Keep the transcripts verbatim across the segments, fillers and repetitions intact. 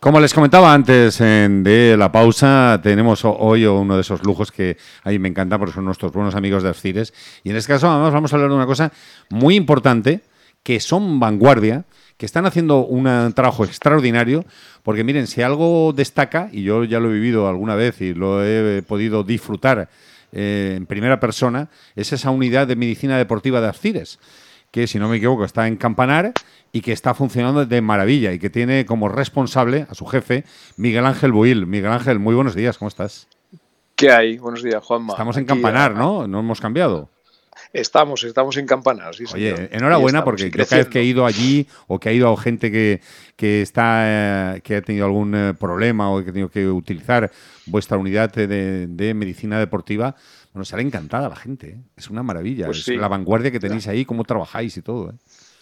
Como les comentaba antes en, de la pausa, tenemos hoy uno de esos lujos que a mí me encanta porque son nuestros buenos amigos de Algeciras. Y en este caso, además, vamos a hablar de una cosa muy importante, que son vanguardia, que están haciendo un trabajo extraordinario, porque miren, si algo destaca, y yo ya lo he vivido alguna vez y lo he podido disfrutar eh, en primera persona, es esa unidad de medicina deportiva de Algeciras, que si no me equivoco está en Campanar y que está funcionando de maravilla y que tiene como responsable a su jefe Miguel Ángel Buil. Miguel Ángel, muy buenos días, ¿cómo estás? ¿Qué hay? Buenos días, Juanma. Estamos en Aquí, Campanar, ¿no? No hemos cambiado. Estamos, estamos en Campanar, sí, Oye, señor. enhorabuena estamos, porque yo cada vez que he ido allí o que ha ido gente que, que está eh, que ha tenido algún eh, problema o que ha tenido que utilizar vuestra unidad de, de medicina deportiva, bueno, sale encantada la gente, ¿eh? Es una maravilla, pues es sí. La vanguardia que tenéis ahí, cómo trabajáis y todo, ¿eh?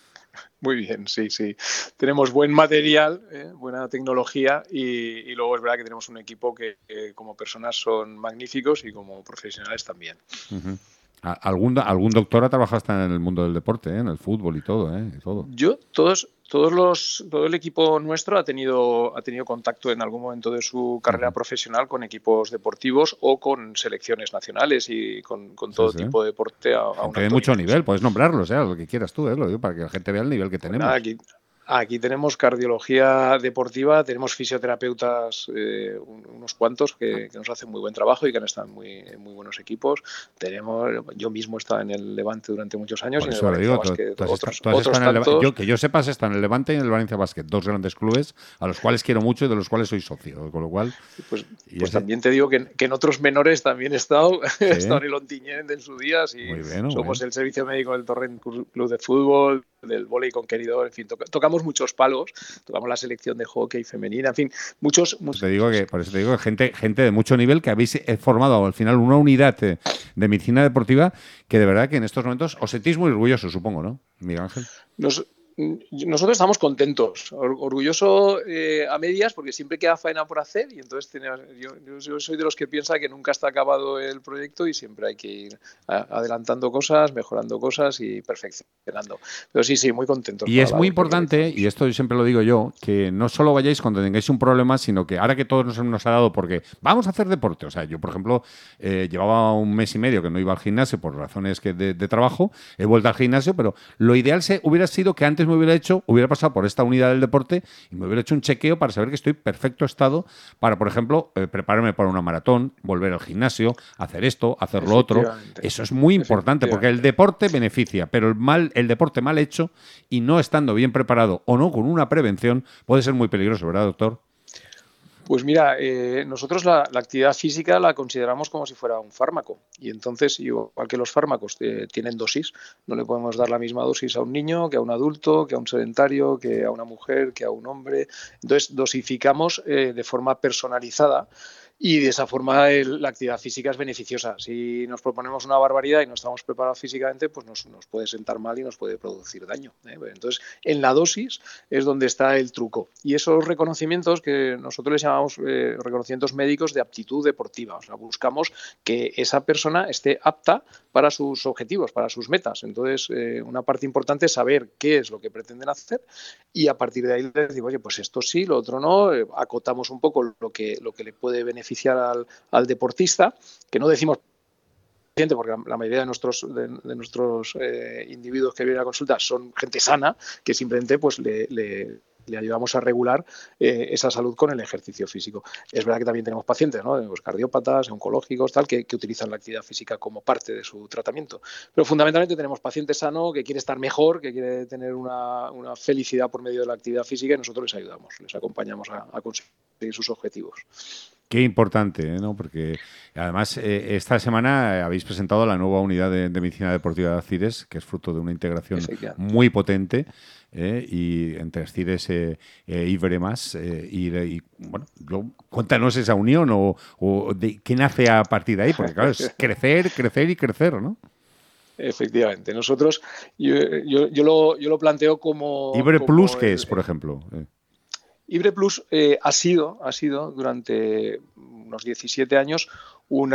Muy bien, sí, sí. Tenemos buen material, eh, buena tecnología y, y luego es verdad que tenemos un equipo que, que como personas son magníficos y como profesionales también. Uh-huh. ¿Algún, algún doctor ha trabajado hasta en el mundo del deporte, ¿eh? En el fútbol y todo, ¿eh? Y todo. Yo, todos, todos los, todo el equipo nuestro ha tenido, ha tenido contacto en algún momento de su carrera uh-huh. profesional con equipos deportivos o con selecciones nacionales y con, con todo sí, sí. tipo de deporte a, a un de mucho nivel, nivel, puedes nombrarlos, ¿eh? Lo que quieras tú, ¿eh? Lo digo para que la gente vea el nivel que tenemos. Nada, aquí, Aquí tenemos cardiología deportiva, tenemos fisioterapeutas, eh, unos cuantos que, que nos hacen muy buen trabajo y que han estado en muy, en muy buenos equipos. Tenemos, yo mismo he estado en el Levante durante muchos años. Por y eso en el lo digo, Basket, tú, tú otros, has, tú has otros en el tantos, yo, que yo sepas, está en el Levante y en el Valencia Basket, dos grandes clubes a los cuales quiero mucho y de los cuales soy socio, con lo cual... Pues, pues ese... también te digo que, que en otros menores también he estado, ¿Sí? he estado en el Ontinyent en su día, y muy bien, somos bien. el servicio médico del Torrent Club de Fútbol, del vóley conqueridor, en fin, to tocamos muchos palos, tocamos la selección de hockey femenina, en fin, muchos... muchos te digo que, por eso te digo que gente, gente de mucho nivel que habéis formado al final una unidad de, de medicina deportiva que de verdad que en estos momentos os sentís muy orgullosos, supongo, ¿no, Miguel Ángel? Nos, nosotros estamos contentos, orgulloso eh, a medias porque siempre queda faena por hacer y entonces tenemos, yo, yo soy de los que piensa que nunca está acabado el proyecto y siempre hay que ir adelantando cosas, mejorando cosas y perfeccionando. Pero sí, sí, muy contentos. Y es muy importante, y esto siempre lo digo yo, que no solo vayáis cuando tengáis un problema, sino que ahora que todos nos, nos ha dado porque vamos a hacer deporte. O sea, yo, por ejemplo, eh, llevaba un mes y medio que no iba al gimnasio por razones que de, de trabajo, he vuelto al gimnasio, pero lo ideal se, hubiera sido que antes me hubiera hecho, hubiera pasado por esta unidad del deporte y me hubiera hecho un chequeo para saber que estoy en perfecto estado para, por ejemplo, eh, prepararme para una maratón, volver al gimnasio, hacer esto, hacer lo otro. Eso es muy importante porque el deporte beneficia, pero el, mal, el deporte mal hecho y no estando bien preparado o no con una prevención puede ser muy peligroso, ¿verdad, doctor? Pues mira, eh, nosotros la, la actividad física la consideramos como si fuera un fármaco y entonces, igual que los fármacos eh, tienen dosis, no le podemos dar la misma dosis a un niño que a un adulto, que a un sedentario, que a una mujer, que a un hombre. Entonces dosificamos eh, de forma personalizada y de esa forma el, la actividad física es beneficiosa. Si nos proponemos una barbaridad y no estamos preparados físicamente, pues nos, nos puede sentar mal y nos puede producir daño, ¿eh? Entonces, en la dosis es donde está el truco. Y esos reconocimientos que nosotros les llamamos eh, reconocimientos médicos de aptitud deportiva. O sea, buscamos que esa persona esté apta para sus objetivos, para sus metas. Entonces, eh, una parte importante es saber qué es lo que pretenden hacer y a partir de ahí les digo, oye, pues esto sí, lo otro no, eh, acotamos un poco lo que, lo que le puede beneficiar Al, al deportista, que no decimos porque la mayoría de nuestros, de, de nuestros eh, individuos que vienen a consulta son gente sana, que simplemente pues le, le, le ayudamos a regular eh, esa salud con el ejercicio físico. Es verdad que también tenemos pacientes, ¿no? Los cardiópatas, oncológicos, tal, que, que utilizan la actividad física como parte de su tratamiento. Pero fundamentalmente tenemos paciente sano que quiere estar mejor, que quiere tener una, una felicidad por medio de la actividad física y nosotros les ayudamos, les acompañamos a, a conseguir sus objetivos. Qué importante, ¿no? Porque además eh, esta semana habéis presentado la nueva unidad de, de medicina deportiva de Algeciras, que es fruto de una integración muy potente eh, y entre Algeciras e eh, Ibremas. Eh, y, y bueno, yo, cuéntanos esa unión o, o de, qué nace a partir de ahí, porque claro, es crecer, crecer y crecer, ¿no? Efectivamente. Nosotros, yo, yo, yo, lo, yo lo planteo como... Ibre como Plus, ¿qué el, es, por ejemplo? Eh. Ibre Plus eh, ha sido, ha sido durante unos diecisiete años una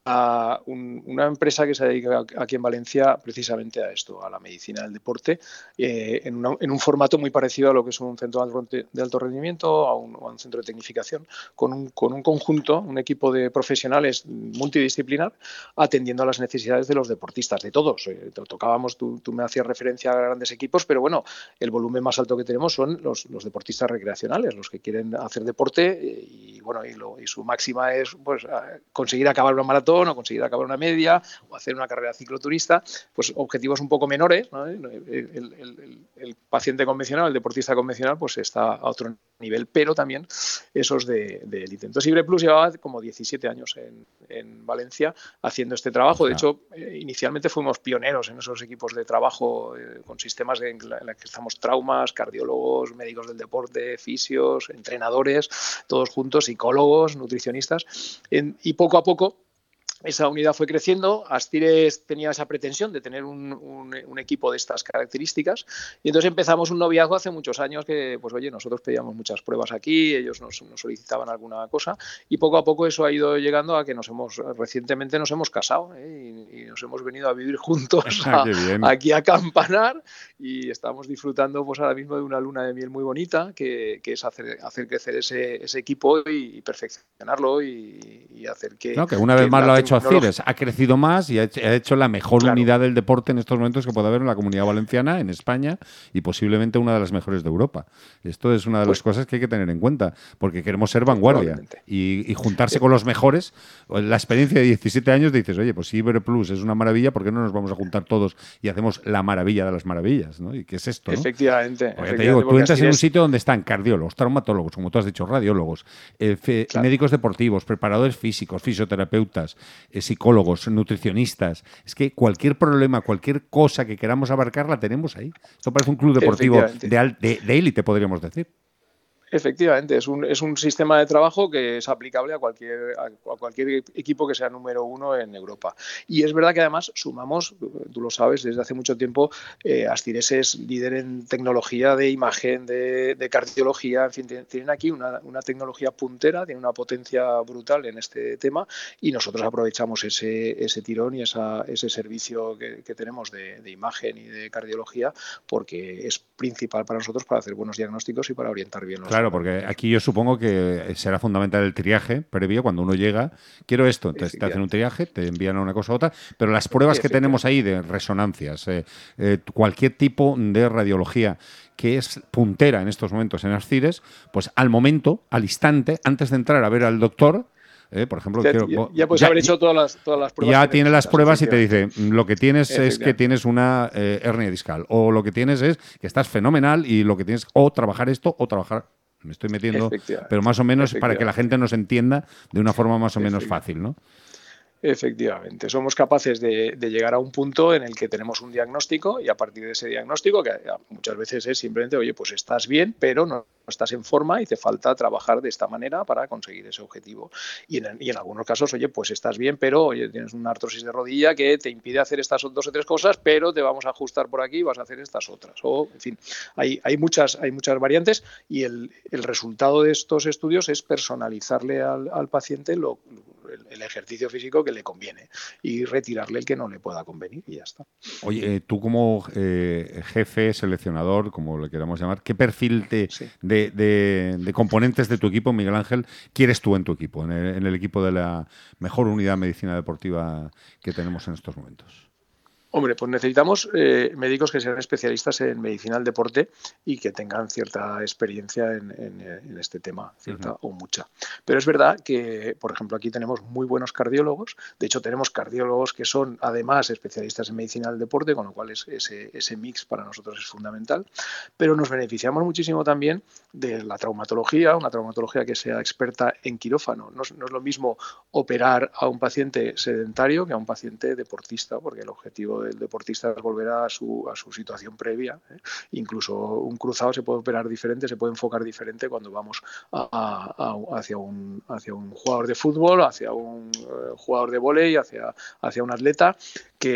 a un, una empresa que se dedica aquí en Valencia precisamente a esto, a la medicina del deporte, eh, en, una, en un formato muy parecido a lo que es un centro de alto rendimiento, a un, a un centro de tecnificación, con un, con un conjunto, un equipo de profesionales multidisciplinar, atendiendo a las necesidades de los deportistas, de todos. Eh, tocábamos, tú, tú me hacías referencia a grandes equipos, pero bueno, el volumen más alto que tenemos son los, los deportistas recreacionales, los que quieren hacer deporte y, bueno, y, lo, y su máxima es pues, conseguir acabar una maratón o conseguir acabar una media o hacer una carrera cicloturista, pues objetivos un poco menores, ¿no? el, el, el, el paciente convencional, el deportista convencional, pues está a otro nivel, pero también esos de, de élite. Entonces IBRE+ llevaba como diecisiete años en, en Valencia haciendo este trabajo. De hecho, eh, inicialmente fuimos pioneros en esos equipos de trabajo eh, con sistemas de, en los que estamos traumas, cardiólogos, médicos del deporte, fisios, entrenadores, todos juntos, psicólogos, nutricionistas, en, y poco a poco esa unidad fue creciendo. Astires tenía esa pretensión de tener un, un, un equipo de estas características y entonces empezamos un noviazgo hace muchos años que, pues oye, nosotros pedíamos muchas pruebas aquí, ellos nos, nos solicitaban alguna cosa y poco a poco eso ha ido llegando a que nos hemos, recientemente nos hemos casado ¿eh? y, y nos hemos venido a vivir juntos a, aquí a Campanar y estamos disfrutando pues ahora mismo de una luna de miel muy bonita que, que es hacer, hacer crecer ese, ese equipo y, y perfeccionarlo y, y hacer que... No, que una vez que más lo ha hecho Astires, ha crecido más y ha hecho, ha hecho la mejor claro. unidad del deporte en estos momentos que puede haber en la Comunidad Valenciana, en España y posiblemente una de las mejores de Europa. Esto es una de pues, las cosas que hay que tener en cuenta, porque queremos ser vanguardia y, y juntarse con los mejores. La experiencia de diecisiete años dices, oye, pues si IBRE+ es una maravilla, ¿por qué no nos vamos a juntar todos y hacemos la maravilla de las maravillas? ¿No? ¿Y qué es esto? ¿no? Efectivamente. Porque efectivamente te digo, tú entras Astires... en un sitio donde están cardiólogos, traumatólogos, como tú has dicho, radiólogos, eh, fe, claro. médicos deportivos, preparadores físicos, fisioterapeutas, eh, psicólogos, nutricionistas. Es que cualquier problema, cualquier cosa que queramos abarcar la tenemos ahí. Esto parece un club deportivo de, de, de élite, podríamos decir. Efectivamente, es un, es un sistema de trabajo que es aplicable a cualquier, a, a cualquier equipo que sea número uno en Europa. Y es verdad que además sumamos, tú lo sabes, desde hace mucho tiempo, eh, Astires es líder en tecnología de imagen, de, de cardiología, en fin, tienen aquí una, una tecnología puntera, tiene una potencia brutal en este tema y nosotros aprovechamos ese, ese tirón y esa, ese servicio que, que tenemos de, de imagen y de cardiología porque es principal para nosotros para hacer buenos diagnósticos y para orientar bien los Claro, porque aquí yo supongo que será fundamental el triaje previo cuando uno llega. Quiero esto, entonces te hacen un triaje, te envían a una cosa u otra, pero las pruebas que tenemos ahí de resonancias, eh, eh, cualquier tipo de radiología que es puntera en estos momentos en Astires, pues al momento, al instante, antes de entrar a ver al doctor, Eh, por ejemplo, ya, quiero, ya, ya puedes ya, haber hecho todas las, todas las pruebas. Ya tiene las pruebas y te dice, lo que tienes es que tienes una eh, hernia discal, o lo que tienes es que estás fenomenal y lo que tienes o trabajar esto o trabajar. Me estoy metiendo, pero más o menos para que la gente nos entienda de una forma más o menos fácil, ¿no? Efectivamente, somos capaces de, de llegar a un punto en el que tenemos un diagnóstico y a partir de ese diagnóstico, que muchas veces es simplemente, oye, pues estás bien, pero no estás en forma y te falta trabajar de esta manera para conseguir ese objetivo. Y en, y en algunos casos, oye, pues estás bien, pero oye, tienes una artrosis de rodilla que te impide hacer estas dos o tres cosas, pero te vamos a ajustar por aquí y vas a hacer estas otras. O, en fin, hay, hay, muchas, hay muchas variantes y el, el resultado de estos estudios es personalizarle al, al paciente lo, el, el ejercicio físico que le conviene y retirarle el que no le pueda convenir y ya está. Oye, eh, tú como eh, jefe, seleccionador, como le queramos llamar, ¿qué perfil te, sí. de, de, de componentes de tu equipo, Miguel Ángel, quieres tú en tu equipo, en el, en el equipo de la mejor unidad de medicina deportiva que tenemos en estos momentos? Hombre, pues necesitamos eh, médicos que sean especialistas en medicina del deporte y que tengan cierta experiencia en, en, en este tema, cierta uh-huh. o mucha. Pero es verdad que, por ejemplo, aquí tenemos muy buenos cardiólogos. De hecho, tenemos cardiólogos que son, además, especialistas en medicina del deporte, con lo cual es, ese, ese mix para nosotros es fundamental. Pero nos beneficiamos muchísimo también de la traumatología, una traumatología que sea experta en quirófano. No, no es lo mismo operar a un paciente sedentario que a un paciente deportista, porque el objetivo el deportista volverá a su, a su situación previa. ¿eh? Incluso un cruzado se puede operar diferente, se puede enfocar diferente cuando vamos a, a, a, hacia, un, hacia un jugador de fútbol, hacia un uh, jugador de vóley, hacia, hacia un atleta que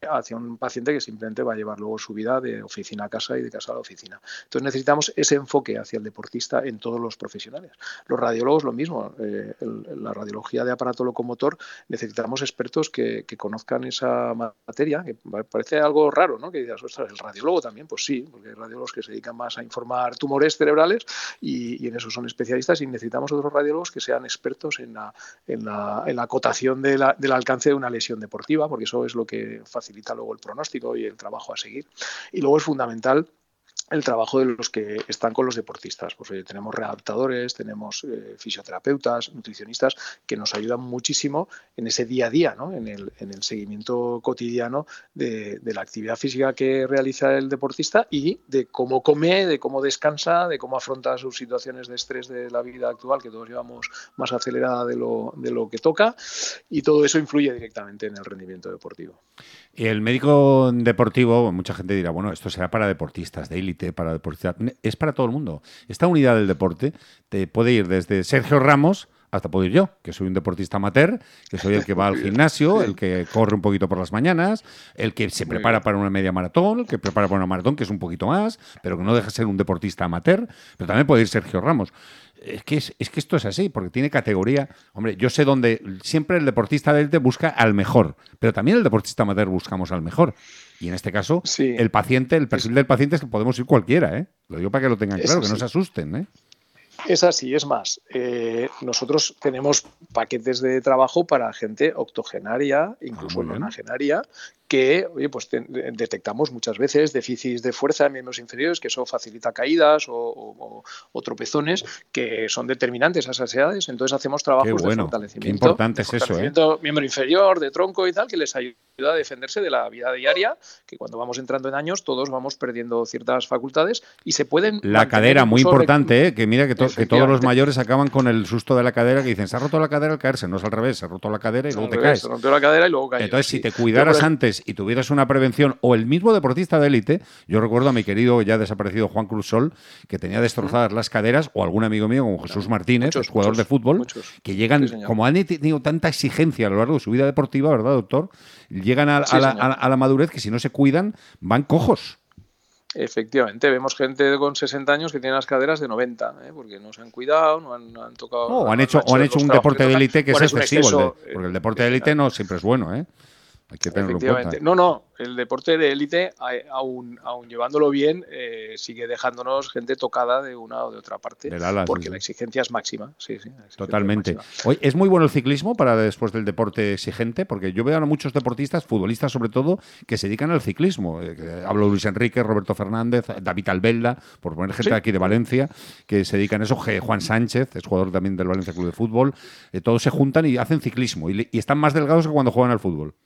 hacia un paciente que simplemente va a llevar luego su vida de oficina a casa y de casa a la oficina. Entonces necesitamos ese enfoque hacia el deportista en todos los profesionales. Los radiólogos lo mismo, eh, el, la radiología de aparato locomotor necesitamos expertos que, que conozcan esa materia, que parece algo raro, ¿no? Que digas, ostras, ¿el radiólogo también? Pues sí, porque hay radiólogos que se dedican más a informar tumores cerebrales y, y en eso son especialistas, y necesitamos otros radiólogos que sean expertos en la, en la, en la acotación de la, del alcance de una lesión deportiva, porque eso es lo que facilita luego el pronóstico y el trabajo a seguir. Y luego es fundamental el trabajo de los que están con los deportistas. Pues oye, tenemos readaptadores, tenemos eh, fisioterapeutas, nutricionistas que nos ayudan muchísimo en ese día a día, ¿no? en, el, en el seguimiento cotidiano de, de la actividad física que realiza el deportista y de cómo come, de cómo descansa, de cómo afronta sus situaciones de estrés de la vida actual, que todos llevamos más acelerada de lo, de lo que toca, y todo eso influye directamente en el rendimiento deportivo. Y el médico deportivo, mucha gente dirá, bueno, esto será para deportistas de élite, para deportistas. Es para todo el mundo. Esta unidad del deporte te puede ir desde Sergio Ramos hasta puedo ir yo, que soy un deportista amateur, que soy el que va al gimnasio, el que corre un poquito por las mañanas, el que se prepara para una media maratón, el que prepara para una maratón, que es un poquito más, pero que no deja de ser un deportista amateur, pero también puede ir Sergio Ramos. Es que, es, es que esto es así, porque tiene categoría. Hombre, yo sé dónde siempre el deportista de élite busca al mejor, pero también el deportista amateur buscamos al mejor. Y en este caso, sí. el paciente, el perfil del paciente es que podemos ir cualquiera, ¿eh? Lo digo para que lo tengan claro, que no se asusten, ¿eh? Es así, es más, eh, nosotros tenemos paquetes de trabajo para gente octogenaria, incluso nonagenaria, que oye, pues te, detectamos muchas veces déficits de fuerza en miembros inferiores, que eso facilita caídas o, o, o tropezones que son determinantes a esas edades. Entonces hacemos trabajos bueno, de fortalecimiento. Qué importante es eso, ¿eh? Miembro inferior, de tronco y tal, que les ayuda a defenderse de la vida diaria, que cuando vamos entrando en años todos vamos perdiendo ciertas facultades y se pueden... La cadera, muy importante, ¿eh? Que mira que, to que todos los mayores acaban con el susto de la cadera, que dicen, se ha roto la cadera al caerse. No es al revés, se ha roto la cadera y luego te caes. Se rompió la cadera y luego caes. Entonces, si te cuidaras antes y tuvieras una prevención, o el mismo deportista de élite, yo recuerdo a mi querido ya desaparecido Juan Cruz Sol, que tenía destrozadas ¿Mm? las caderas, o algún amigo mío como Jesús Martínez, muchos, jugador muchos, de fútbol, muchos. que llegan, sí, como han tenido tanta exigencia a lo largo de su vida deportiva, ¿verdad, doctor? Llegan a, sí, a, la, a, a la madurez que si no se cuidan, van cojos. Efectivamente, vemos gente con sesenta años que tiene las caderas de noventa, ¿eh? Porque no se han cuidado, no han, no han tocado... No, o han hecho, o han hecho un deporte de élite que es excesivo, el de, porque el deporte de élite no siempre es bueno, ¿eh? Hay que tenerlo en cuenta. No, no, el deporte de élite, aún, aún llevándolo bien, eh, sigue dejándonos gente tocada de una o de otra parte, de ala, porque sí, la exigencia es máxima. Sí, sí, totalmente. Oye, ¿es muy bueno el ciclismo para después del deporte exigente? Porque yo veo a muchos deportistas, futbolistas sobre todo, que se dedican al ciclismo. Eh, hablo de Luis Enrique, Roberto Fernández, David Albelda, por poner gente sí. aquí de Valencia, que se dedican a eso. Juan Sánchez, es jugador también del Valencia Club de Fútbol. Eh, todos se juntan y hacen ciclismo y, y están más delgados que cuando juegan al fútbol.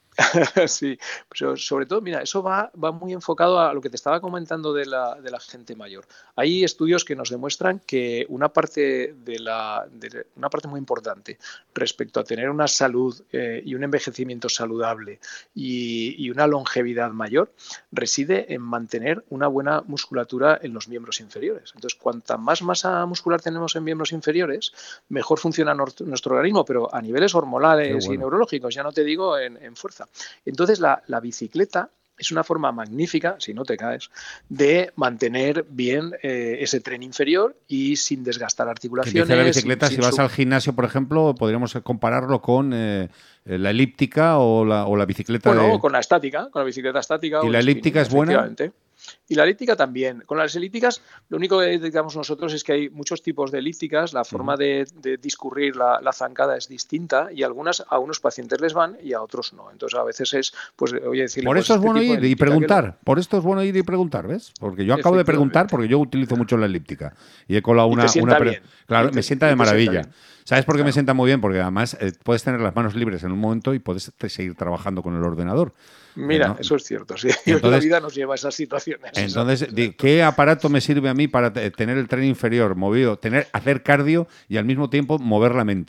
Sí, pero sobre todo, mira, eso va, va muy enfocado a lo que te estaba comentando de la, de la gente mayor. Hay estudios que nos demuestran que una parte de la de una parte muy importante respecto a tener una salud eh, y un envejecimiento saludable y, y una longevidad mayor reside en mantener una buena musculatura en los miembros inferiores. Entonces, cuanta más masa muscular tenemos en miembros inferiores, mejor funciona nuestro, nuestro organismo, pero a niveles hormonales bueno. y neurológicos, ya no te digo en, en fuerza. Entonces la, la bicicleta es una forma magnífica, si no te caes, de mantener bien eh, ese tren inferior y sin desgastar articulaciones. Dice la bicicleta, sin, si vas sin al gimnasio, por ejemplo, podríamos compararlo con eh, la elíptica o la, o la bicicleta bueno, de... con la estática, con la bicicleta estática. ¿Y la elíptica es buena? Y la elíptica también. Con las elípticas, lo único que detectamos nosotros es que hay muchos tipos de elípticas, la forma de, de discurrir la, la zancada es distinta y algunas a unos pacientes les van y a otros no. Entonces a veces es, pues, oye, decirle... Por eso pues, es bueno este ir y preguntar, lo... por esto es bueno ir y preguntar, ¿ves? Porque yo acabo de preguntar porque yo utilizo mucho la elíptica y he colado una... Y te sienta una bien. Claro, te, me sienta de maravilla. Sienta ¿Sabes por qué claro. me sienta muy bien? Porque además eh, puedes tener las manos libres en un momento y puedes seguir trabajando con el ordenador. Mira, ¿no? Eso es cierto, sí. Entonces, la vida nos lleva a esas situaciones. Entonces, ¿qué aparato me sirve a mí para tener el tren inferior movido, tener, hacer cardio y al mismo tiempo mover la mente?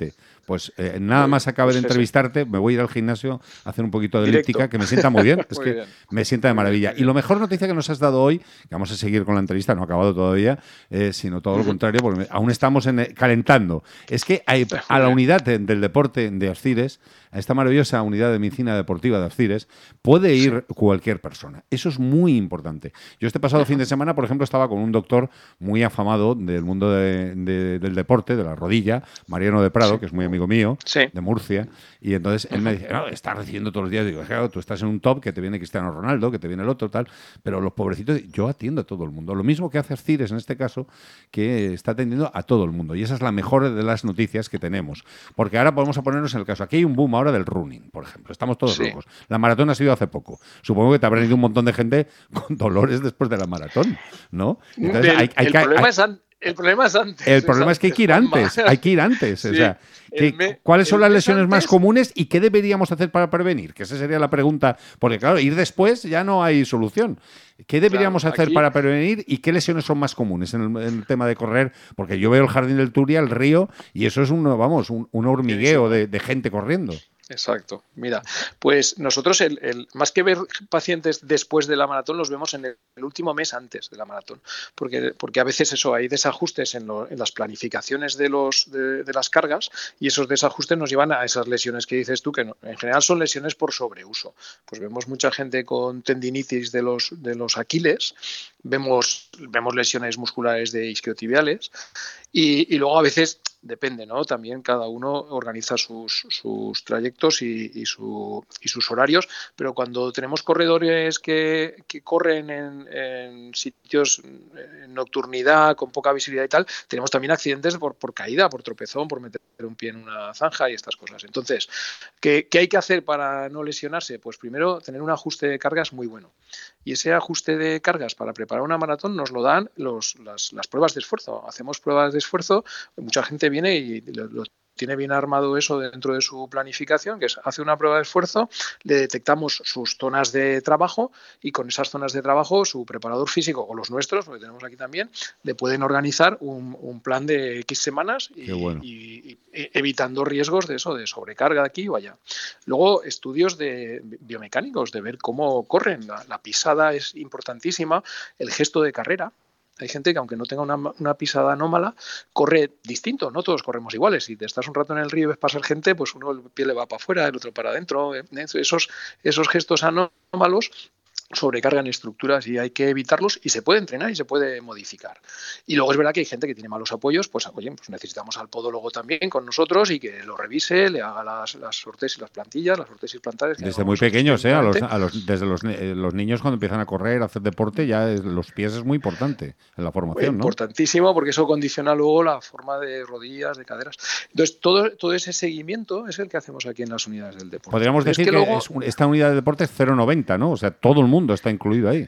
Pues eh, nada más acabe pues de ese. entrevistarte, me voy a ir al gimnasio a hacer un poquito de Directo. elíptica, que me sienta muy bien. Es Muy que bien. me sienta de Muy bien, maravilla. muy Y lo bien. mejor noticia que nos has dado hoy, que vamos a seguir con la entrevista, no ha acabado todavía, eh, sino todo lo contrario, porque aún estamos en, eh, calentando. Es que hay, a la unidad de- del deporte de Alcires, a esta maravillosa unidad de medicina deportiva de Alcires, puede ir sí. cualquier persona. Eso es muy importante. Yo este pasado uh-huh. fin de semana, por ejemplo, estaba con un doctor muy afamado del mundo de, de, del deporte, de la rodilla, Mariano de Prado, sí. que es muy amigo mío, sí. de Murcia, y entonces él uh-huh. me dice, no, estás recibiendo todos los días, digo, claro, tú estás en un top, que te viene Cristiano Ronaldo, que te viene el otro, tal, pero los pobrecitos, yo atiendo a todo el mundo. Lo mismo que hace Alcires en este caso, que está atendiendo a todo el mundo, y esa es la mejor de las noticias que tenemos, porque ahora podemos ponernos en el caso, aquí hay un boom ahora del running, por ejemplo, estamos todos sí. locos. La maratón ha sido hace poco. Supongo que te habrán ido un montón de gente con dolores después de la maratón, ¿no? Entonces, el, hay, hay, el, hay, problema hay, es an, el problema es antes. El problema es, es que hay que ir antes, hay que ir antes. Sí, o sea, que, me, ¿cuáles son las lesiones antes? más comunes y qué deberíamos hacer para prevenir? Que esa sería la pregunta, porque claro, ir después ya no hay solución. ¿Qué deberíamos claro, hacer aquí... para prevenir y qué lesiones son más comunes en el, en el tema de correr? Porque yo veo el Jardín del Turia, el río, y eso es un, vamos, un, un hormigueo de, de gente corriendo. Exacto. Mira, pues nosotros, el, el, más que ver pacientes después de la maratón, los vemos en el, el último mes antes de la maratón, porque, porque a veces eso hay desajustes en, lo, en las planificaciones de, los, de, de las cargas y esos desajustes nos llevan a esas lesiones que dices tú, que no, en general son lesiones por sobreuso. Pues vemos mucha gente con tendinitis de los, de los aquiles, vemos, vemos lesiones musculares de isquiotibiales y, y luego a veces... Depende, ¿no? También cada uno organiza sus, sus trayectos y, y, su, y sus horarios, pero cuando tenemos corredores que, que corren en, en sitios en nocturnidad, con poca visibilidad y tal, tenemos también accidentes por, por caída, por tropezón, por meter un pie en una zanja y estas cosas. Entonces, ¿qué, qué hay que hacer para no lesionarse? Pues primero, tener un ajuste de cargas muy bueno. Y ese ajuste de cargas para preparar una maratón nos lo dan los, las, las pruebas de esfuerzo. Hacemos pruebas de esfuerzo, mucha gente viene y lo, lo tiene bien armado eso dentro de su planificación, que es hace una prueba de esfuerzo, le detectamos sus zonas de trabajo y con esas zonas de trabajo su preparador físico o los nuestros, porque tenemos aquí también, le pueden organizar un, un plan de X semanas y, bueno. y, y evitando riesgos de eso, de sobrecarga de aquí o allá. Luego, estudios de biomecánicos, de ver cómo corren. La, la pisada es importantísima, el gesto de carrera. Hay gente que, aunque no tenga una, una pisada anómala, corre distinto. No todos corremos iguales. Si te estás un rato en el río y ves pasar gente, pues uno el pie le va para afuera, el otro para adentro. Esos, esos gestos anómalos sobrecargan estructuras y hay que evitarlos y se puede entrenar y se puede modificar. Y luego es verdad que hay gente que tiene malos apoyos, pues oye, pues necesitamos al podólogo también con nosotros y que lo revise, le haga las, las ortesis, las plantillas, las ortesis plantares. Desde muy pequeños, ¿eh? A los, a los, desde los, eh, los niños cuando empiezan a correr, a hacer deporte, ya es, los pies es muy importante en la formación, ¿no? Importantísimo, porque eso condiciona luego la forma de rodillas, de caderas. Entonces, todo, todo ese seguimiento es el que hacemos aquí en las unidades del deporte. Podríamos decir es que, que luego... es, esta unidad de deporte es cero noventa, ¿no? O sea, todo el mundo está incluido ahí.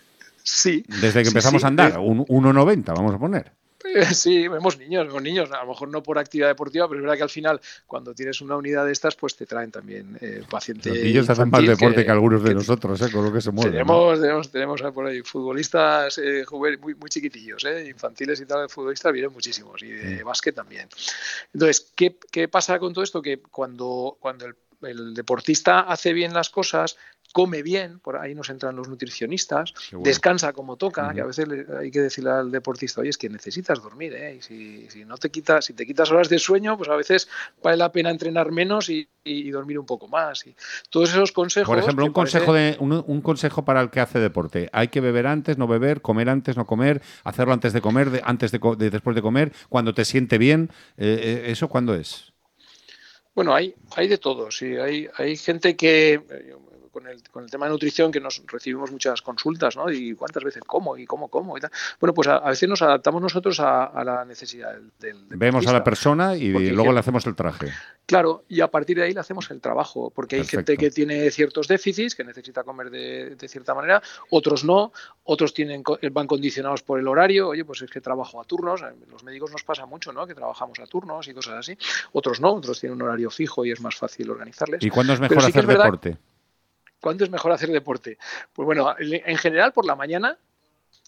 Sí. Desde que sí, empezamos sí. a andar, un uno noventa, vamos a poner. Sí, vemos niños, vemos niños, a lo mejor no por actividad deportiva, pero es verdad que al final, cuando tienes una unidad de estas, pues te traen también eh, pacientes. Los niños hacen más deporte que, que algunos de que nosotros, eh, con lo que se mueven. Tenemos, ¿no? tenemos, tenemos por ahí futbolistas eh, muy, muy chiquitillos, eh, infantiles y tal, de futbolistas vienen muchísimos, y de sí. básquet también. Entonces, ¿qué, qué pasa con todo esto? Que cuando, cuando el, el deportista hace bien las cosas, come bien, por ahí nos entran los nutricionistas, bueno. descansa como toca, uh-huh. que a veces le, hay que decirle al deportista, oye, es que necesitas dormir, ¿eh? Y si, si no te quitas, si te quitas horas de sueño, pues a veces vale la pena entrenar menos y, y, y dormir un poco más. Y todos esos consejos. Por ejemplo, un consejo, parece... de, un, un consejo para el que hace deporte. Hay que beber antes, no beber, comer antes, no comer, hacerlo antes de comer, de, antes de, de después de comer, cuando te siente bien. Eh, ¿Eso cuándo es? Bueno, hay, hay de todo, sí. Hay, hay gente que... Con el, con el tema de nutrición, que nos recibimos muchas consultas, ¿no? Y cuántas veces como y cómo como y tal. Bueno, pues a, a veces nos adaptamos nosotros a, a la necesidad del, del Vemos a la persona y luego gente, le hacemos el traje. Claro, y a partir de ahí le hacemos el trabajo, porque hay Perfecto. gente que tiene ciertos déficits, que necesita comer de, de cierta manera, otros no, otros tienen van condicionados por el horario. Oye, pues es que trabajo a turnos, los médicos nos pasa mucho, ¿no? Que trabajamos a turnos y cosas así. Otros no, otros tienen un horario fijo y es más fácil organizarles. ¿Y cuándo es mejor sí hacer es deporte? ¿Cuándo es mejor hacer deporte? Pues bueno, en general por la mañana,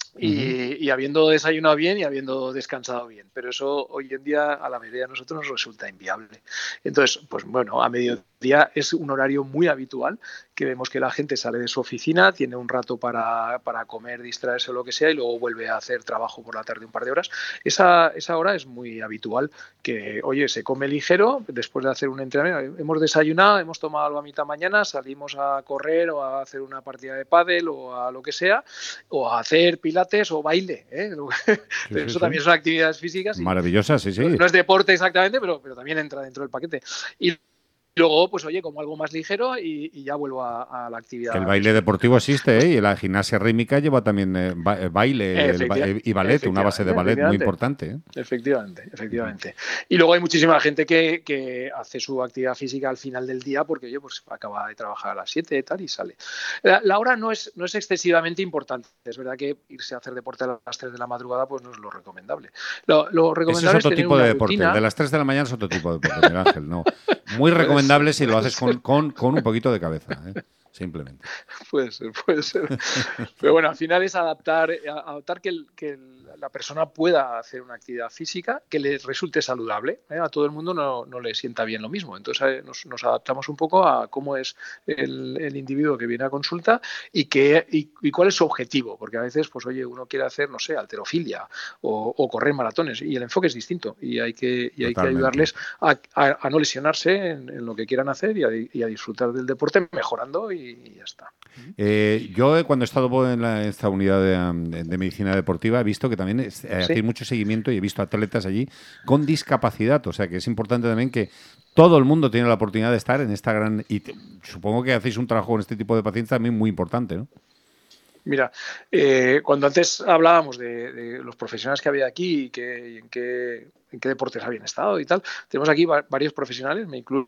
Y, y habiendo desayunado bien y habiendo descansado bien. Pero eso hoy en día a la mayoría de nosotros nos resulta inviable. Entonces, pues bueno, a mediodía es un horario muy habitual que vemos que la gente sale de su oficina, tiene un rato para, para comer, distraerse o lo que sea y luego vuelve a hacer trabajo por la tarde un par de horas. Esa, esa hora es muy habitual que, oye, se come ligero después de hacer un entrenamiento. Hemos desayunado, hemos tomado algo a mitad mañana, salimos a correr o a hacer una partida de pádel o a lo que sea, o a hacer pilates o baile, ¿eh? Sí, Pero sí, eso sí. también son actividades físicas. Y, Maravillosas, sí, sí. no, no es deporte exactamente, pero, pero también entra dentro del paquete. Y luego, pues oye, como algo más ligero y, y ya vuelvo a, a la actividad. Que el baile deportivo existe, ¿eh? Y la gimnasia rítmica lleva también eh, ba baile el ba y ballet, una base de ballet muy importante, ¿eh? Efectivamente, efectivamente. Uh-huh. Y luego hay muchísima gente que, que hace su actividad física al final del día porque oye, pues acaba de trabajar a las siete y tal y sale. La, la hora no es, no es excesivamente importante. Es verdad que irse a hacer deporte a las tres de la madrugada pues no es lo recomendable. Lo, lo recomendable Ese es otro es tener tipo una de deporte. rutina. El de las tres de la mañana es otro tipo de deporte, Miguel Ángel, no. Muy recomendable si lo haces con, con, con un poquito de cabeza, ¿eh? Simplemente. Puede ser, puede ser. Pero bueno, al final es adaptar, adaptar que, el, que el, la persona pueda hacer una actividad física que le resulte saludable, ¿eh? A todo el mundo no, no le sienta bien lo mismo. Entonces eh, nos, nos adaptamos un poco a cómo es el, el individuo que viene a consulta y, que, y, y cuál es su objetivo. Porque a veces, pues oye, uno quiere hacer, no sé, halterofilia o, o correr maratones y el enfoque es distinto y hay que, y hay que ayudarles a, a, a no lesionarse en, en lo que quieran hacer y a, y a disfrutar del deporte mejorando y y ya está. Eh, yo cuando he estado en, la, en esta unidad de, de medicina deportiva he visto que también es, eh, ¿Sí? hacéis mucho seguimiento y he visto atletas allí con discapacidad, o sea que es importante también que todo el mundo tiene la oportunidad de estar en esta gran... Y te, supongo que hacéis un trabajo con este tipo de pacientes también muy importante, ¿no? Mira, eh, cuando antes hablábamos de, de los profesionales que había aquí y, que, y en qué en qué deportes habían estado y tal. Tenemos aquí va varios profesionales, me incluyo,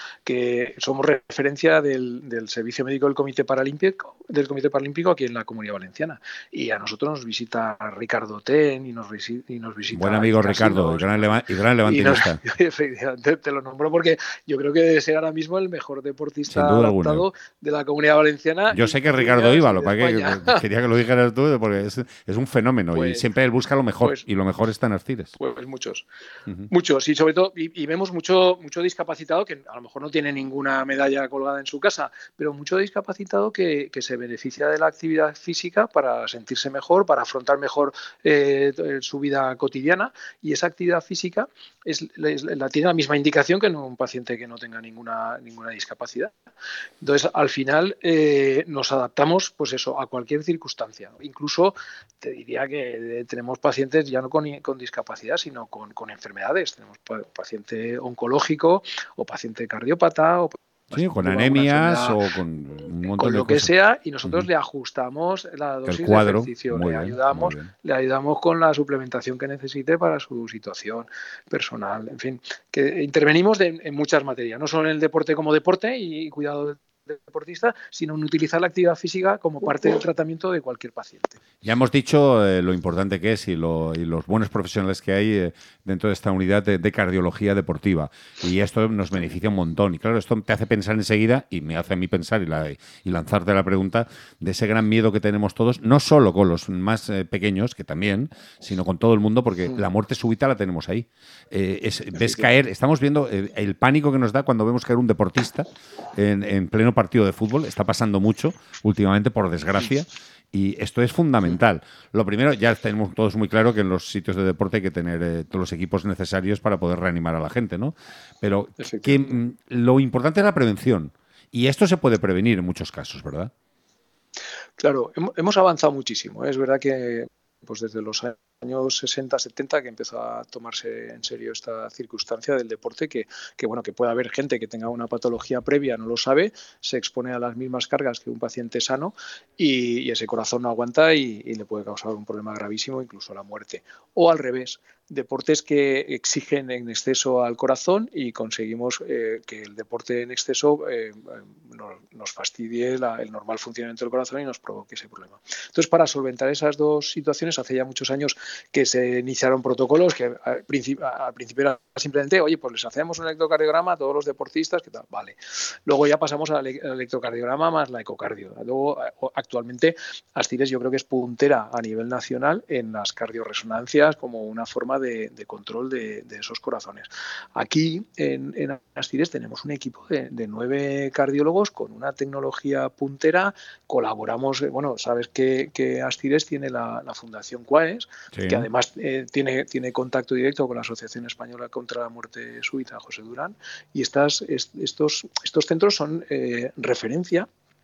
que somos referencia del, del Servicio Médico del Comité Paralímpico, del Comité Paralímpico aquí en la Comunidad Valenciana. Y a nosotros nos visita Ricardo Ten y nos, y nos visita... Buen amigo Ricardo, y gran, leva y gran levantinista. Y efectivamente, te lo nombro porque yo creo que debe ser ahora mismo el mejor deportista adaptado alguna. de la Comunidad Valenciana. Yo sé que Ricardo iba, lo que quería que lo dijeras tú, porque es, es un fenómeno pues, y siempre él busca lo mejor, pues, y lo mejor está en Arcides. Pues muchos. Uh-huh. Muchos, y sobre todo, y, y vemos mucho, mucho discapacitado que a lo mejor no tiene ninguna medalla colgada en su casa, pero mucho discapacitado que, que se beneficia de la actividad física para sentirse mejor, para afrontar mejor eh, su vida cotidiana, y esa actividad física es, es, la tiene la misma indicación que en un paciente que no tenga ninguna, ninguna discapacidad. Entonces, al final, eh, nos adaptamos, pues eso, a cualquier circunstancia. Incluso te diría que tenemos pacientes ya no con, con discapacidad, sino con, con enfermedades. Tenemos paciente oncológico o paciente cardiópata o sí, con anemias o con un montón con de lo que cosas. sea, y nosotros uh-huh. le ajustamos la dosis el cuadro, de ejercicio, muy le bien, ayudamos, muy bien. le ayudamos con la suplementación que necesite para su situación personal, en fin, que intervenimos de, en muchas materias, no solo en el deporte como deporte y cuidado del deportista, sino en utilizar la actividad física como parte del tratamiento de cualquier paciente. Ya hemos dicho eh, lo importante que es y, lo, y los buenos profesionales que hay eh, dentro de esta unidad de, de cardiología deportiva. Y esto nos beneficia un montón. Y claro, esto te hace pensar enseguida, y me hace a mí pensar y, la, y lanzarte la pregunta de ese gran miedo que tenemos todos, no solo con los más eh, pequeños, que también, sino con todo el mundo, porque mm. la muerte súbita la tenemos ahí. Eh, es, ves caer, estamos viendo eh, el pánico que nos da cuando vemos caer un deportista en, en pleno partido de fútbol. Está pasando mucho últimamente, por desgracia. Y esto es fundamental. Lo primero, ya tenemos todos muy claro que en los sitios de deporte hay que tener eh, todos los equipos necesarios para poder reanimar a la gente, ¿no? Pero que, mm, lo importante es la prevención. Y esto se puede prevenir en muchos casos, ¿verdad? Claro, hemos avanzado muchísimo. Es verdad que pues desde los años sesenta, setenta que empezó a tomarse en serio esta circunstancia del deporte, que, que bueno, que puede haber gente que tenga una patología previa, no lo sabe, se expone a las mismas cargas que un paciente sano y, y ese corazón no aguanta y, y le puede causar un problema gravísimo, incluso la muerte. O al revés, deportes que exigen en exceso al corazón y conseguimos eh, que el deporte en exceso eh, nos, nos fastidie la, el normal funcionamiento del corazón y nos provoque ese problema. Entonces, para solventar esas dos situaciones, hace ya muchos años que se iniciaron protocolos que al principio, al principio era simplemente, oye, pues les hacemos un electrocardiograma a todos los deportistas, ¿qué tal? Vale. Luego ya pasamos al electrocardiograma más la ecocardio. Luego, actualmente, Ascires yo creo que es puntera a nivel nacional en las cardioresonancias como una forma de, de control de, de esos corazones. Aquí en, en Ascires tenemos un equipo de, de nueve cardiólogos con una tecnología puntera. Colaboramos, bueno, sabes que, que Ascires tiene la, la Fundación Quaes, sí, que además eh, tiene, tiene contacto directo con la Asociación Española contra la Muerte Súbita, José Durán, y estas, est, estos, estos centros son eh, referencia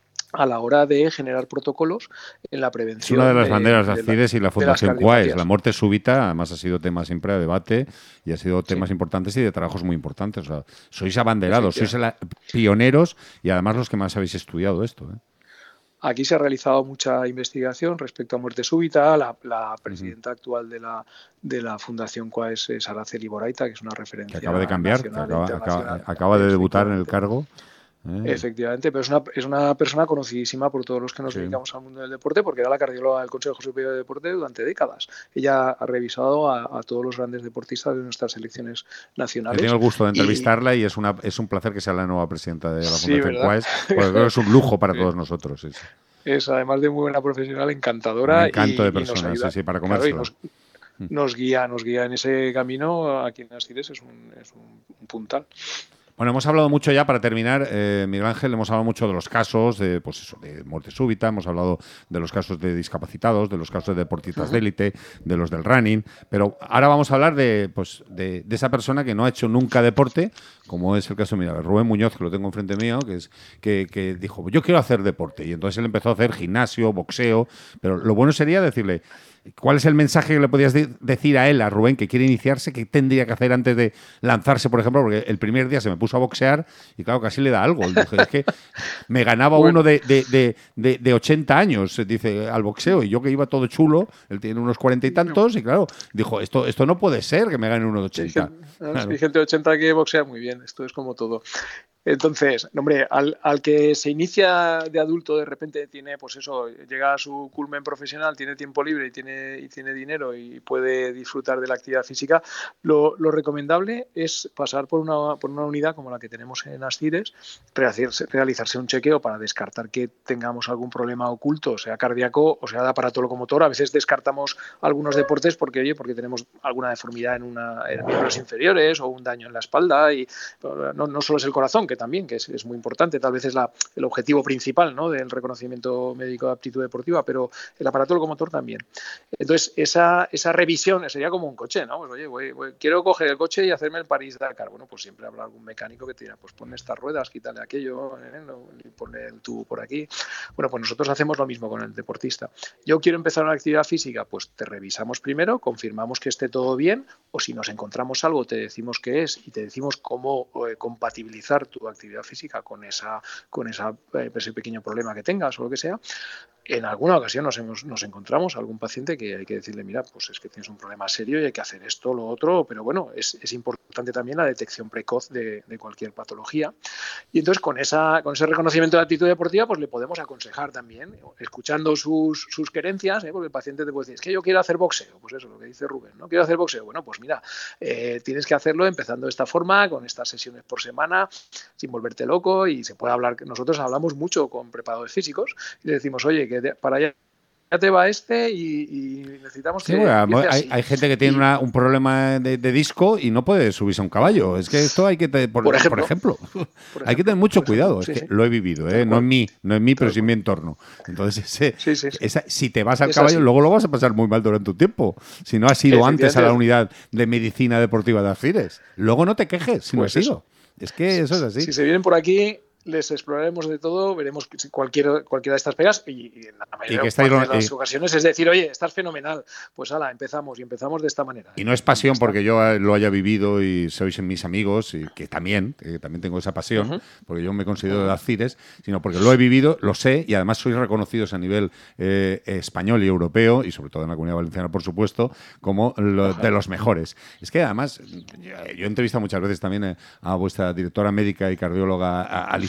a la hora de generar protocolos en la prevención. Es una de las banderas de Ascires y la Fundación Quaes. La muerte súbita, además, ha sido tema siempre de debate y ha sido temas sí. importantes y de trabajos muy importantes. O sea, sois abanderados, sí, sois la, pioneros y además los que más habéis estudiado esto, ¿eh? Aquí se ha realizado mucha investigación respecto a muerte súbita. La, la presidenta uh-huh. actual de la, de la Fundación Quaes es Araceli Boraita, que es una referencia. Que acaba de cambiar, que acaba, acaba, acaba de debutar en el cargo. Eh. Efectivamente, pero es una, es una persona conocidísima por todos los que nos sí. dedicamos al mundo del deporte, porque era la cardióloga del Consejo Superior de Deporte durante décadas. Ella ha revisado a, a todos los grandes deportistas de nuestras selecciones nacionales. He tenido el gusto de entrevistarla y, y es, una, es un placer que sea la nueva presidenta de la Fundación sí, Quaes, porque creo que es un lujo para sí. todos nosotros. Sí, sí. Es, además de muy buena profesional, encantadora. Un encanto y, de personas, sí, sí, para comérselo. Claro, nos, nos guía, nos guía en ese camino. Aquí en Ascires es un, es un, un puntal. Bueno, hemos hablado mucho ya, para terminar, eh, Miguel Ángel, hemos hablado mucho de los casos de, pues eso, de muerte súbita, hemos hablado de los casos de discapacitados, de los casos de deportistas uh-huh. de élite, de los del running, pero ahora vamos a hablar de, pues, de, de esa persona que no ha hecho nunca deporte, como es el caso de Rubén Muñoz, que lo tengo enfrente mío, que, es, que, que dijo, yo quiero hacer deporte, y entonces él empezó a hacer gimnasio, boxeo, pero lo bueno sería decirle, ¿cuál es el mensaje que le podías de- decir a él, a Rubén, que quiere iniciarse? ¿Qué tendría que hacer antes de lanzarse, por ejemplo? Porque el primer día se me puso a boxear y claro, casi le da algo. Dije, es que me ganaba bueno. uno de, de, de, de, de ochenta años, dice, al boxeo, y yo que iba todo chulo, él tiene unos cuarenta y tantos, y claro, dijo, esto, esto no puede ser que me gane uno de ochenta. Hay gente, claro. Hay gente de ochenta que boxea muy bien, esto es como todo. Entonces, hombre, al, al que se inicia de adulto, de repente tiene, pues eso, llega a su culmen profesional, tiene tiempo libre y tiene, y tiene dinero y puede disfrutar de la actividad física, lo, lo recomendable es pasar por una, por una unidad como la que tenemos en Ascires, realizarse, realizarse un chequeo para descartar que tengamos algún problema oculto, sea cardíaco o sea de aparato locomotor. A veces descartamos algunos deportes porque, oye, porque tenemos alguna deformidad en, una, en miembros inferiores o un daño en la espalda y no, no solo es el corazón, que también, que es, es muy importante, tal vez es la, el objetivo principal, ¿no?, del reconocimiento médico de aptitud deportiva, pero el aparato locomotor también. Entonces, esa, esa revisión sería como un coche, ¿no? Pues oye, voy, voy, quiero coger el coche y hacerme el París-Dakar. Bueno, pues siempre habrá algún mecánico que te dirá, pues ponle estas ruedas, quítale aquello, ¿eh? Ponle el tubo por aquí. Bueno, pues nosotros hacemos lo mismo con el deportista. Yo quiero empezar una actividad física, pues te revisamos primero, confirmamos que esté todo bien, o si nos encontramos algo, te decimos qué es y te decimos cómo eh, compatibilizar tu actividad física con esa con esa, eh, ese pequeño problema que tengas o lo que sea. En alguna ocasión nos, hemos, nos encontramos a algún paciente que hay que decirle, mira, pues es que tienes un problema serio y hay que hacer esto, lo otro, pero bueno, es, es importante también la detección precoz de, de cualquier patología. Y entonces con, esa, con ese reconocimiento de actitud deportiva, pues le podemos aconsejar también, escuchando sus, sus querencias, ¿eh? Porque el paciente te puede decir, es que yo quiero hacer boxeo, pues eso, lo que dice Rubén, ¿no? Quiero hacer boxeo. Bueno, pues mira, eh, tienes que hacerlo empezando de esta forma, con estas sesiones por semana, sin volverte loco, y se puede hablar, nosotros hablamos mucho con preparadores físicos y le decimos, oye, que para allá te va este y, y necesitamos sí, que bueno, hay, hay gente que tiene y, una, un problema de, de disco y no puede subirse a un caballo. Es que esto hay que te, por, por, ejemplo, por, ejemplo, por ejemplo hay que tener mucho cuidado. Sí, es que sí. Lo he vivido, ¿eh? No en mí, no en mí, pero sí en mi entorno. Entonces, ese, sí, sí, sí. Esa, si te vas al es caballo, así. Luego lo vas a pasar muy mal durante un tiempo. Si no has ido antes a la unidad de medicina deportiva de Ascires, luego no te quejes si pues no has ido. Es que eso es así. Si se vienen por aquí, les exploraremos de todo, veremos cualquier, cualquiera de estas pegas y, y en la mayoría de las ocasiones es decir, oye, estás fenomenal, pues ala, empezamos y empezamos de esta manera. Y no es pasión porque yo lo haya vivido y sois mis amigos, y que también, que también tengo esa pasión, uh-huh. porque yo me considero de Ascires, sino porque lo he vivido, lo sé y además sois reconocidos a nivel eh, español y europeo y sobre todo en la Comunidad Valenciana, por supuesto, como lo, uh-huh. de los mejores. Es que además, yo he entrevistado muchas veces también a vuestra directora médica y cardióloga, Alicia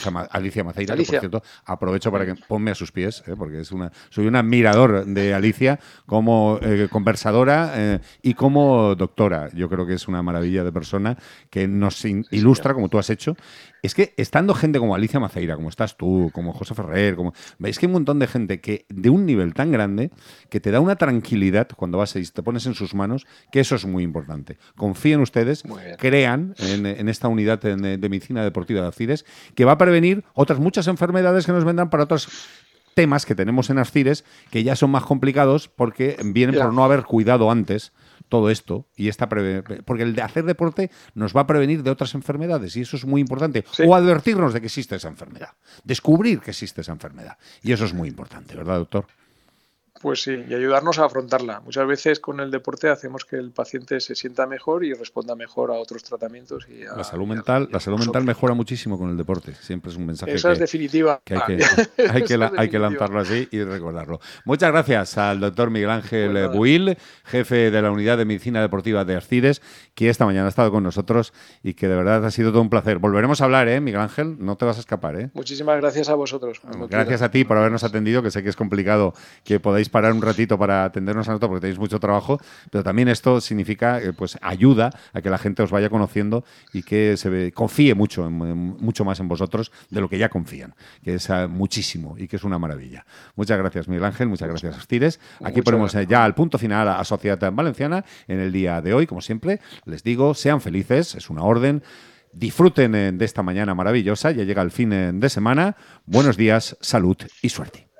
Alicia, Alicia Maceira, Alicia. que por cierto aprovecho para que ponme a sus pies, ¿eh? Porque es una, soy un admirador de Alicia como eh, conversadora eh, y como doctora. Yo creo que es una maravilla de persona que nos in, ilustra, como tú has hecho. Es que estando gente como Alicia Maceira, como estás tú, como José Ferrer, como veis que hay un montón de gente que de un nivel tan grande que te da una tranquilidad cuando vas y te pones en sus manos, que eso es muy importante. Confíen ustedes, crean en, en esta unidad de, de medicina deportiva de Alcires, que va a prevenir otras muchas enfermedades que nos vendrán para otros temas que tenemos en Alcires, que ya son más complicados porque vienen por no haber cuidado antes todo esto, y esta preve- porque el de hacer deporte nos va a prevenir de otras enfermedades, y eso es muy importante. Sí. O advertirnos de que existe esa enfermedad, descubrir que existe esa enfermedad, y eso es muy importante, ¿verdad, doctor? Pues sí, y ayudarnos a afrontarla. Muchas veces con el deporte hacemos que el paciente se sienta mejor y responda mejor a otros tratamientos. Y a, la salud mental, la salud mental mejora muchísimo con el deporte. Siempre es un mensaje Esa que, es definitiva. que, hay, que, hay, que la, hay que lanzarlo así y recordarlo. Muchas gracias al doctor Miguel Ángel pues Buil, jefe de la Unidad de Medicina Deportiva de Alcires, que esta mañana ha estado con nosotros y que de verdad ha sido todo un placer. Volveremos a hablar, ¿eh, Miguel Ángel? No te vas a escapar, ¿eh? Muchísimas gracias a vosotros. Gracias a ti por habernos atendido, que sé que es complicado que podáis parar un ratito para atendernos a nosotros porque tenéis mucho trabajo, pero también esto significa, eh, pues ayuda a que la gente os vaya conociendo y que se ve, confíe mucho, en, en, mucho más en vosotros de lo que ya confían, que es uh, muchísimo y que es una maravilla. Muchas gracias, Miguel Ángel, muchas gracias, Alcires. Aquí muchas ponemos gracias. ya al punto final a, a Sociedad Valenciana en el día de hoy, como siempre, les digo, sean felices, es una orden. Disfruten de esta mañana maravillosa, ya llega el fin de semana. Buenos días, salud y suerte.